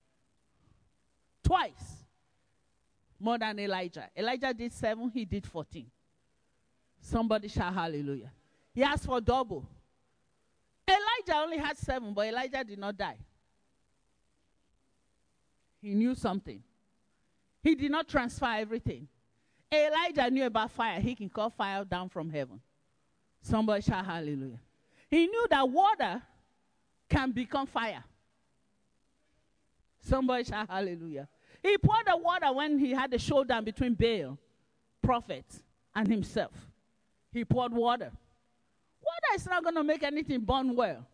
Twice. More than Elijah. Elijah did seven, he did fourteen. Somebody shout hallelujah. He asked for double. Elijah only had seven, but Elijah did not die. He knew something. He did not transfer everything. Elijah knew about fire. He can call fire down from heaven. Somebody shout hallelujah. He knew that water can become fire. Somebody shout hallelujah. He poured the water when he had the showdown between Baal, prophet, and himself. He poured water. Water is not going to make anything burn well.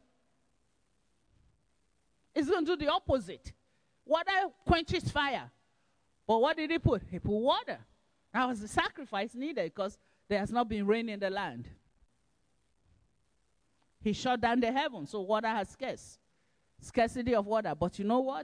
It's going to do the opposite. Water quenches fire. But what did he put? He put water. That was the sacrifice needed because there has not been rain in the land. He shut down the heavens, so water has scarce. Scarcity of water. But you know what?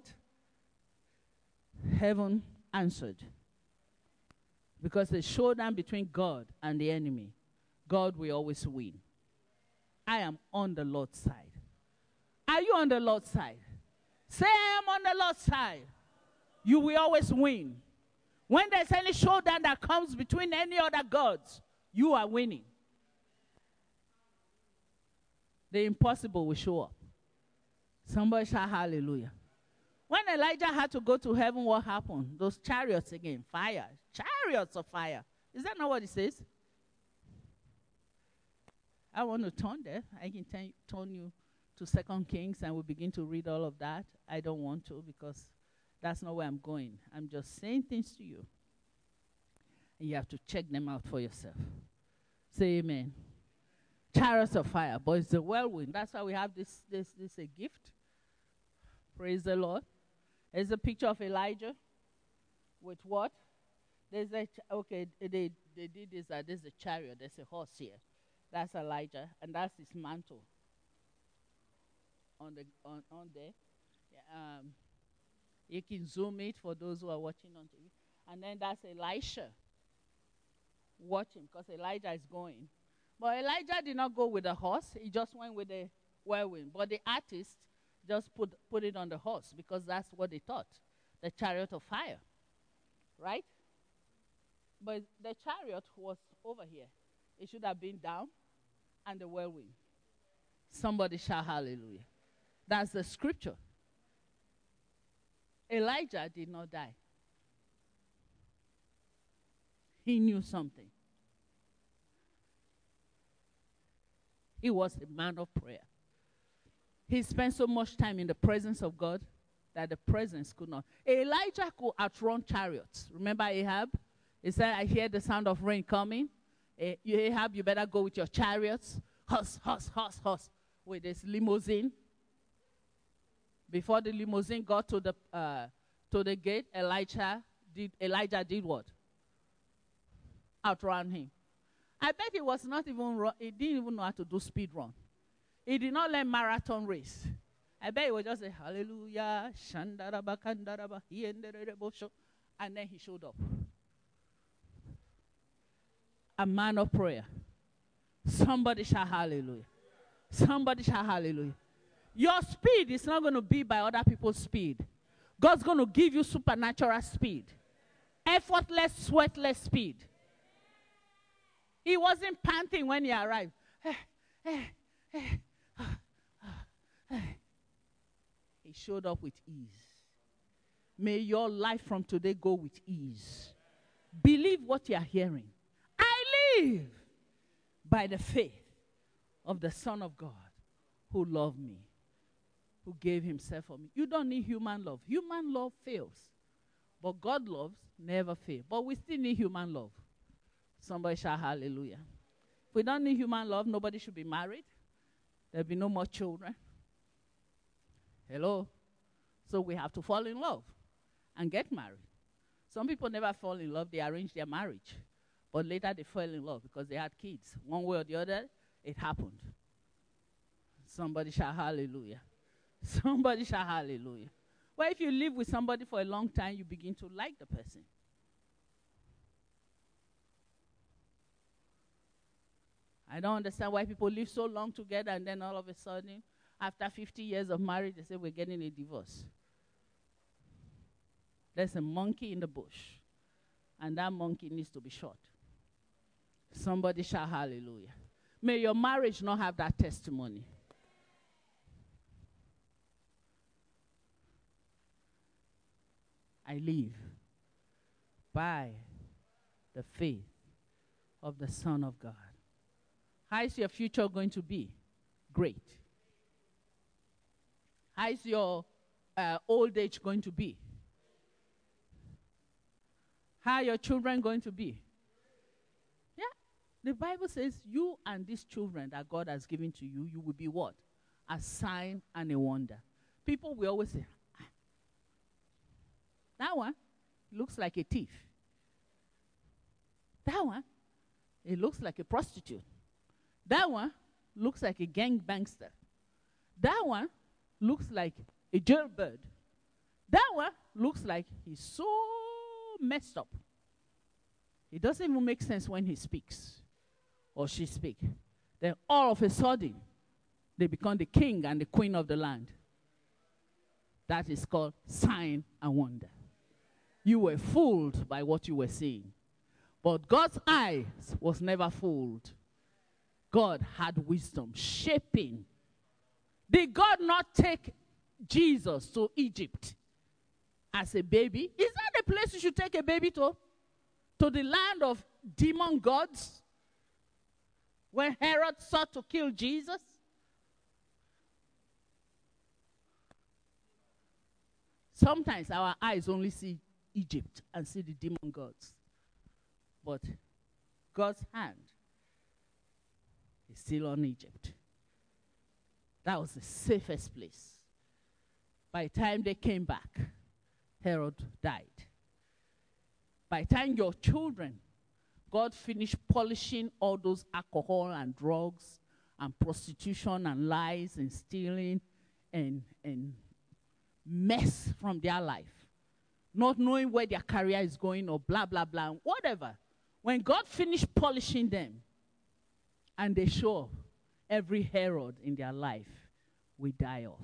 Heaven answered. Because the showdown between God and the enemy, God will always win. I am on the Lord's side. Are you on the Lord's side? Say, I am on the Lord's side. You will always win. When there's any showdown that comes between any other gods, you are winning. The impossible will show up. Somebody shout hallelujah. When Elijah had to go to heaven, what happened? Those chariots again, fire. Chariots of fire. Is that not what it says? I want to turn there. I can t- turn you to Second Kings and we'll begin to read all of that. I don't want to because that's not where I'm going. I'm just saying things to you. And you have to check them out for yourself. Say amen. Chariots of fire, but it's the whirlwind. That's why we have this, this, this a gift. Praise the Lord. There's a picture of Elijah with what? There's a, ch- okay, they, they did this, uh, there's a chariot, there's a horse here. That's Elijah, and that's his mantle on the on, on there. Yeah, um, you can zoom it for those who are watching on T V. And then that's Elisha. watching because Elijah is going. But Elijah did not go with the horse. He just went with the whirlwind. But the artist just put, put it on the horse because that's what they thought, the chariot of fire, right? But the chariot was over here. It should have been down and the whirlwind. Somebody shout hallelujah. That's the scripture. Elijah did not die. He knew something. He was a man of prayer. He spent so much time in the presence of God that the presence could not. Elijah could outrun chariots. Remember Ahab? He said, I hear the sound of rain coming. Eh, Ahab, you better go with your chariots. Horse, horse, horse, horse. With this limousine. Before the limousine got to the uh, to the gate, Elijah did, Elijah did what? Outrun him. I bet he was not even, run, he didn't even know how to do speed run. He did not learn marathon race. I bet he was just say, hallelujah, shandaraba, kandaraba, and then he showed up. A man of prayer. Somebody shout hallelujah. Somebody shout hallelujah. Your speed is not going to be by other people's speed. God's going to give you supernatural speed. Effortless, sweatless speed. He wasn't panting when he arrived. He showed up with ease. May your life from today go with ease. Believe what you are hearing. I live by the faith of the Son of God who loved me, who gave himself for me. You don't need human love. Human love fails. But God loves never fails. But we still need human love. Somebody shout hallelujah. If we don't need human love, nobody should be married. There'll be no more children. Hello? So we have to fall in love and get married. Some people never fall in love. They arrange their marriage. But later they fell in love because they had kids. One way or the other, it happened. Somebody shout hallelujah. Somebody shout hallelujah. Well, if you live with somebody for a long time, you begin to like the person. I don't understand why people live so long together and then all of a sudden, after fifty years of marriage, they say we're getting a divorce. There's a monkey in the bush, and that monkey needs to be shot. Somebody shout hallelujah. May your marriage not have that testimony. I live by the faith of the Son of God. How is your future going to be? Great. How is your uh, old age going to be? How are your children going to be? Yeah. The Bible says you and these children that God has given to you, you will be what? A sign and a wonder. People will always say, ah, that one looks like a thief. That one, it looks like a prostitute. That one looks like a gangbangster. That one looks like a jailbird. That one looks like he's so messed up. It doesn't even make sense when he speaks or she speaks. Then all of a sudden, they become the king and the queen of the land. That is called sign and wonder. You were fooled by what you were seeing. But God's eyes was never fooled. God had wisdom, shaping. Did God not take Jesus to Egypt as a baby? Is that the place you should take a baby to? To the land of demon gods? When Herod sought to kill Jesus? Sometimes our eyes only see Egypt and see the demon gods. But God's hand is still on Egypt. That was the safest place. By the time they came back, Herod died. By the time your children, God finished polishing all those alcohol and drugs and prostitution and lies and stealing and, and mess from their life. Not knowing where their career is going or blah, blah, blah, whatever. When God finished polishing them and they show up, every Herod in their life will die off.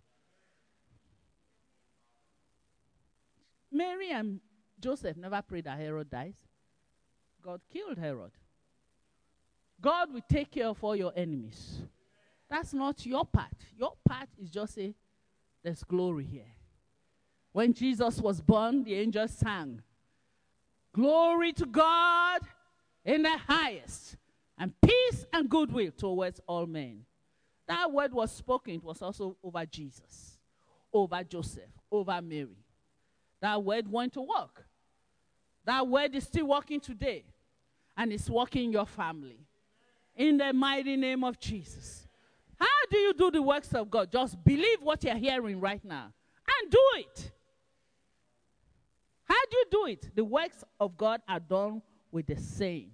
Mary and Joseph never prayed that Herod dies. God killed Herod. God will take care of all your enemies. That's not your part. Your part is just say, there's glory here. When Jesus was born, the angels sang, glory to God in the highest, and peace and goodwill towards all men. That word was spoken. It was also over Jesus, over Joseph, over Mary. That word went to work. That word is still working today. And it's working in your family. In the mighty name of Jesus. How do you do the works of God? Just believe what you're hearing right now. And do it. How do you do it? The works of God are done with the saying.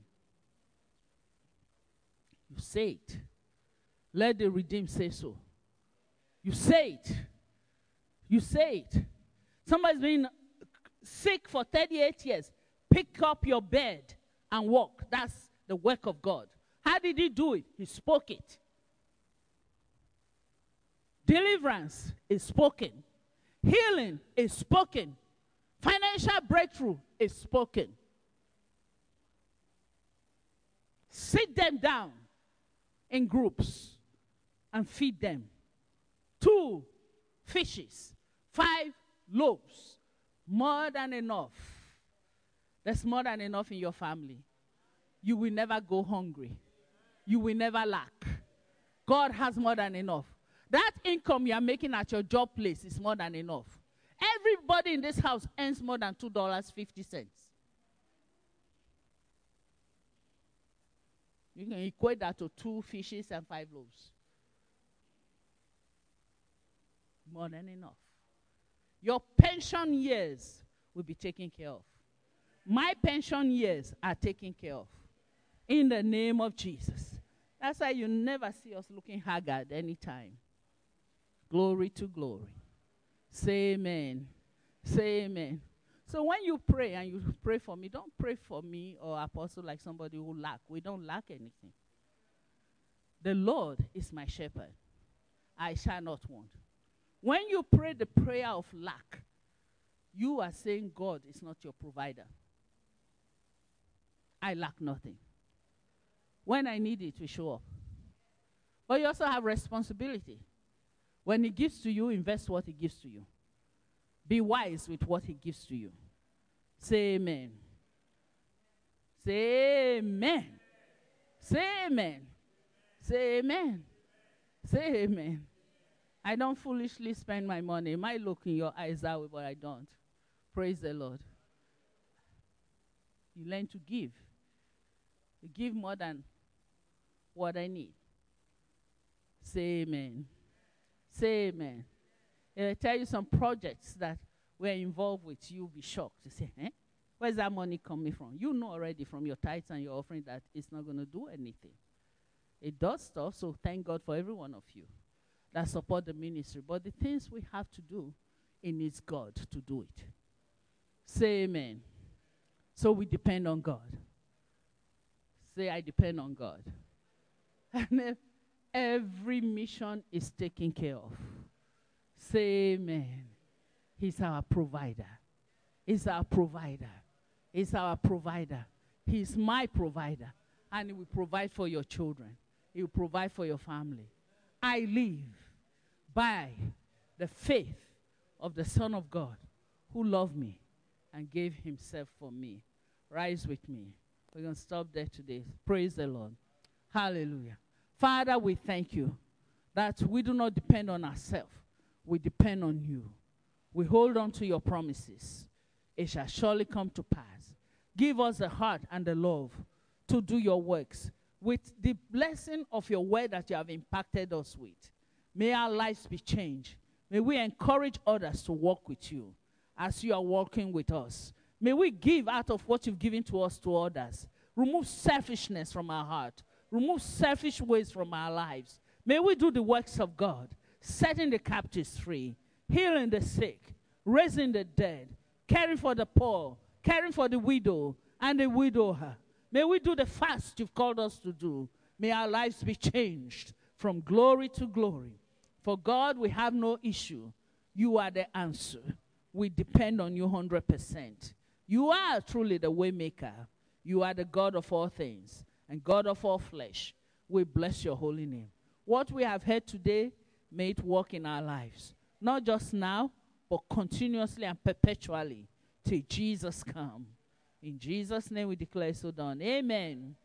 You say it. Let the redeemed say so. You say it. You say it. Somebody's been sick for thirty-eight years. Pick up your bed and walk. That's the work of God. How did he do it? He spoke it. Deliverance is spoken. Healing is spoken. Financial breakthrough is spoken. Sit them down in groups and feed them. Two fishes, five loaves, more than enough. There's more than enough in your family. You will never go hungry. You will never lack. God has more than enough. That income you are making at your job place is more than enough. Everybody in this house earns more than two dollars and fifty cents. You can equate that to two fishes and five loaves. More than enough. Your pension years will be taken care of. My pension years are taken care of. In the name of Jesus. That's why you never see us looking haggard anytime. Glory to glory. Say amen. Say amen. So when you pray and you pray for me, don't pray for me or apostle like somebody who lack. We don't lack anything. The Lord is my shepherd. I shall not want. When you pray the prayer of lack, you are saying God is not your provider. I lack nothing. When I need it, we show up. But you also have responsibility. When he gives to you, invest what he gives to you. Be wise with what he gives to you. Say amen. Say amen. Say amen. Say amen. Say amen. I don't foolishly spend my money. It might look in your eyes that way, but I don't. Praise the Lord. You learn to give. You give more than what I need. Say amen. Say amen. If I tell you some projects that we're involved with, you'll be shocked. You say, eh? Where's that money coming from? You know already from your tithes and your offering that it's not going to do anything. It does stuff, so thank God for every one of you that support the ministry. But the things we have to do, it needs God to do it. Say amen. So we depend on God. Say, I depend on God. And every mission is taken care of. Say amen. He's our provider. He's our provider. He's our provider. He's my provider. And he will provide for your children. He will provide for your family. I live by the faith of the Son of God who loved me and gave himself for me. Rise with me. We're going to stop there today. Praise the Lord. Hallelujah. Father, we thank you that we do not depend on ourselves. We depend on you. We hold on to your promises. It shall surely come to pass. Give us the heart and the love to do your works with the blessing of your word that you have impacted us with. May our lives be changed. May we encourage others to walk with you as you are walking with us. May we give out of what you've given to us to others. Remove selfishness from our heart. Remove selfish ways from our lives. May we do the works of God, setting the captives free, healing the sick, raising the dead, caring for the poor, caring for the widow and the widower. May we do the fast you've called us to do. May our lives be changed from glory to glory. For God, we have no issue. You are the answer. We depend on you one hundred percent. You are truly the way maker. You are the God of all things and God of all flesh. We bless your holy name. What we have heard today, may it work in our lives. Not just now, but continuously and perpetually till Jesus come. In Jesus' name we declare so done. Amen.